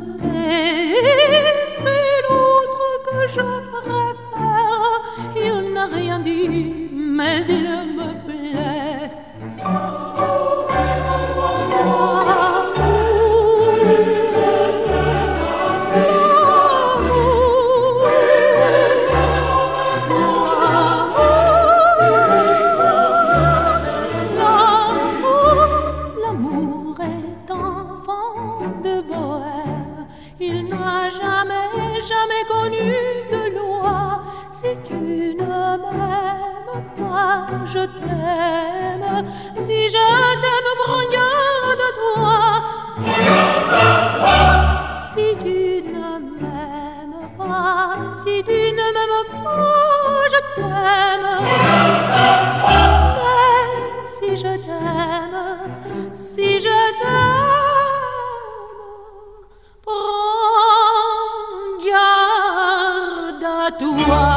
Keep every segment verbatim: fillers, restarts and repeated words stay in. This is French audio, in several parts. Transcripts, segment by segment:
sauter. C'est l'autre que je préfère. Il n'a rien dit, mais il me plaît. Il n'a jamais, jamais connu de loi. Si tu ne m'aimes pas, je t'aime. Si je t'aime, prends garde à toi. Si tu ne m'aimes pas, si tu ne m'aimes pas, je t'aime. Mais si je t'aime, si je t'aime, à toi.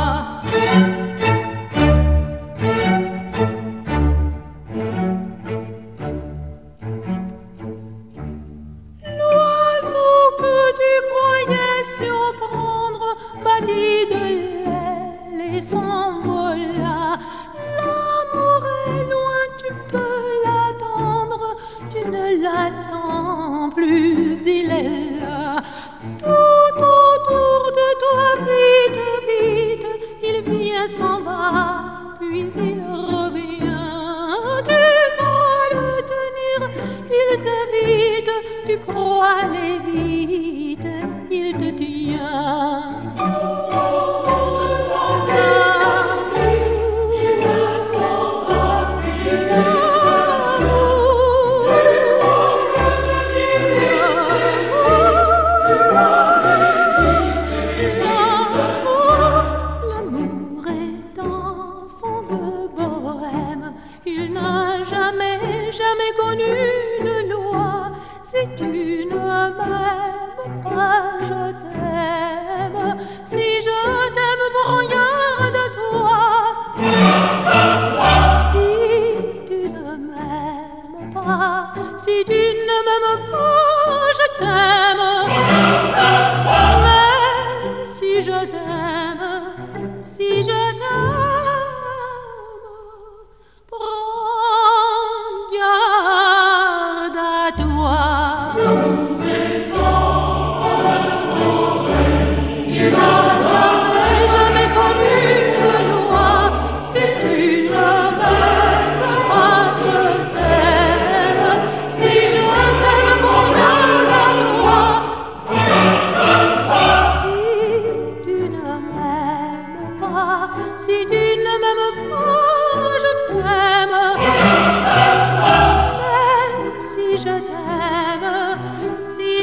L'oiseau que tu croyais surprendre battit de l'aile et s'envola. L'amour est loin, tu peux l'attendre, tu ne l'attends plus, il est là. Tout autour de toi, vite, vite, il vient, s'en va, puis il revient. Tu crois le tenir, il t'évite, tu crois aller vite, il te tient. Il n'a jamais, jamais connu de loi. Si tu ne m'aimes pas, je t'aime. Si je t'aime, prends garde à toi. Si tu ne m'aimes pas, si tu ne m'aimes pas, je t'aime. Mais si je t'aime, si je t'aime, si tu ne m'aimes pas, je t'aime. Mais si je t'aime, si